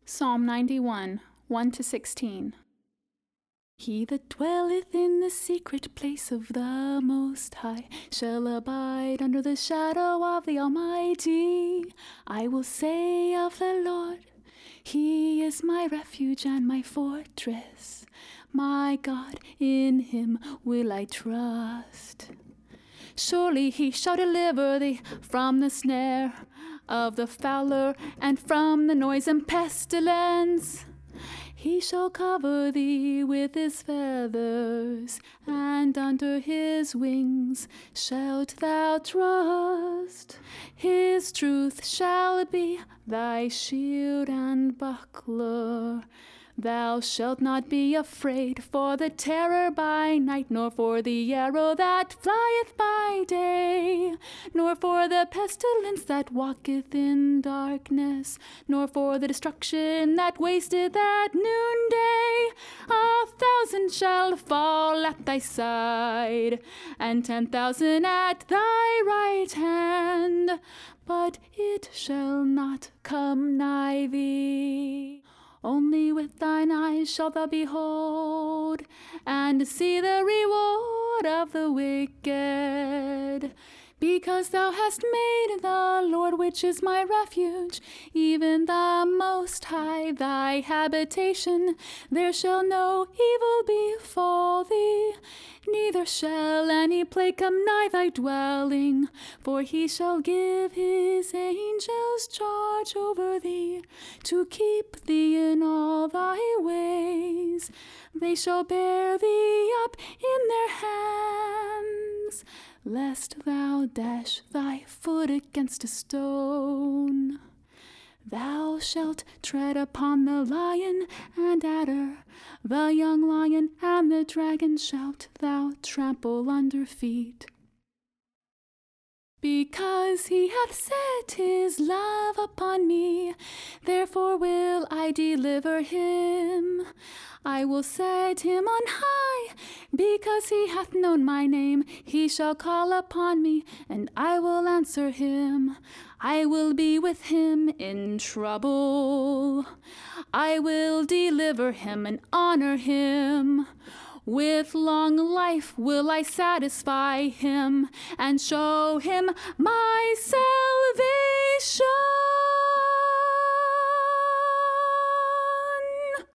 Psalm 91, 1-16. He that dwelleth in the secret place of the Most High shall abide under the shadow of the Almighty. I will say of the Lord, He is my refuge and my fortress. My God, in Him will I trust. Surely He shall deliver thee from the snare of the fowler and from the noisome pestilence. He shall cover thee with His feathers, and under His wings shalt thou trust. His truth shall be thy shield and buckler. Thou shalt not be afraid for the terror by night, nor for the arrow that flieth by day, nor for the pestilence that walketh in darkness, nor for the destruction that wasteth at noonday. 1,000 shall fall at thy side, and 10,000 at thy right hand, but it shall not come nigh thee. Only with thine eyes shalt thou behold, and see the reward of the wicked. Because thou hast made the Lord, which is my refuge, even the Most High, thy habitation, there shall no evil befall thee, neither shall any plague come nigh thy dwelling. For He shall give His angels charge over thee, to keep thee in all thy ways. They shall bear thee up in their hands, lest thou dash thy foot against a stone. Thou shalt tread upon the lion and adder, the young lion and the dragon shalt thou trample under feet. Because He hath set His love upon me, therefore will I deliver him. I will set him on high, because he hath known my name. He shall call upon me, and I will answer him. I will be with him in trouble. I will deliver him and honor him. With long life will I satisfy him, and show him my salvation.